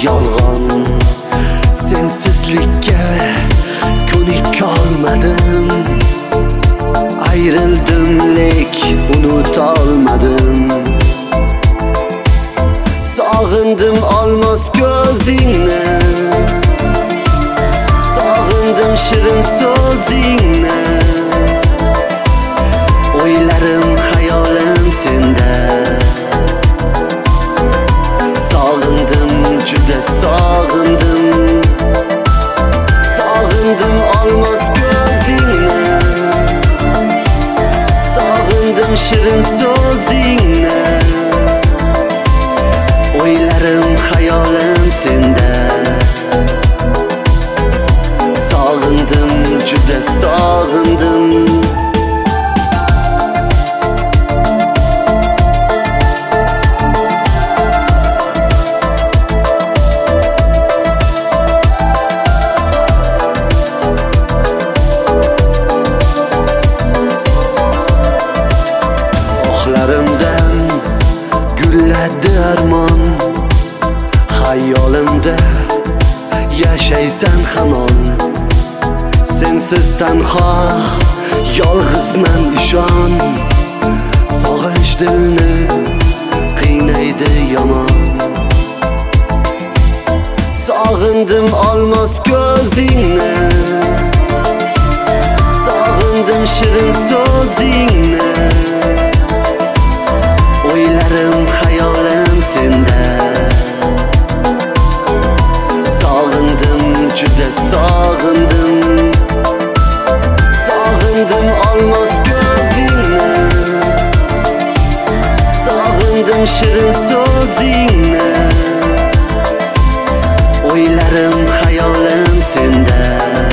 yolg'on. Sensizlikka ko'nikolmadim, ayrildim lek unutolmadim. Sog'indim olmos ko'zingni, sog'indim shirin so'zingni. O'ylarim xayolim senda. Sog'indim, juda sog'indim. Sog'indim olmos ko'zingni, sog'indim shirin so'zingni. O'ylarim xayolim senda. Sog'indim, juda sog'indim. Oxlarimdan gulladi armon, xayolimda yashaysan hamon. Sensiz tanho, yolg'izman ishon. Sog'inch dilni qiynaydi yomon. Sog'indim olmos ko'zingni, sog'indim shirin so'zingni. O'ylarim xayolim senda. Sog'indim, juda sog'indim. Sog'indim olmos ko'zingni, sog'indim shirin so'zingni. O'ylarim xayolim senda.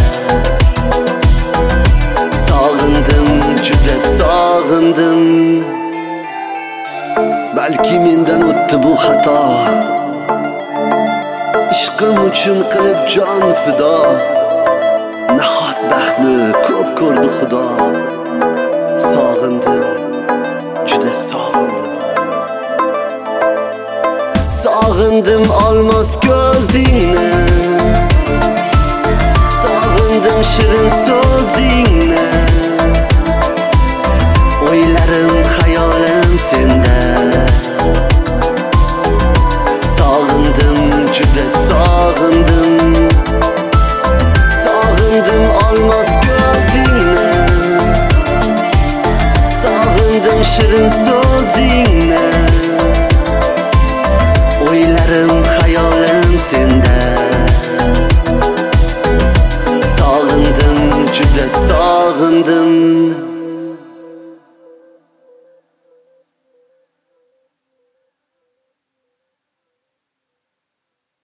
Sog'indim, juda sog'indim. Balki mendan o'tdi bu xato, ishqim uchun qilib jon fido. Nahot baxtni ko'p ko'rdi Xudo. Sog'indim, juda sog'indim. Sog'indim olmos ko'zingni, sog'indim shirin so'zingni. O'ylarim xayolim senda. Sog'indim, juda sog'indim.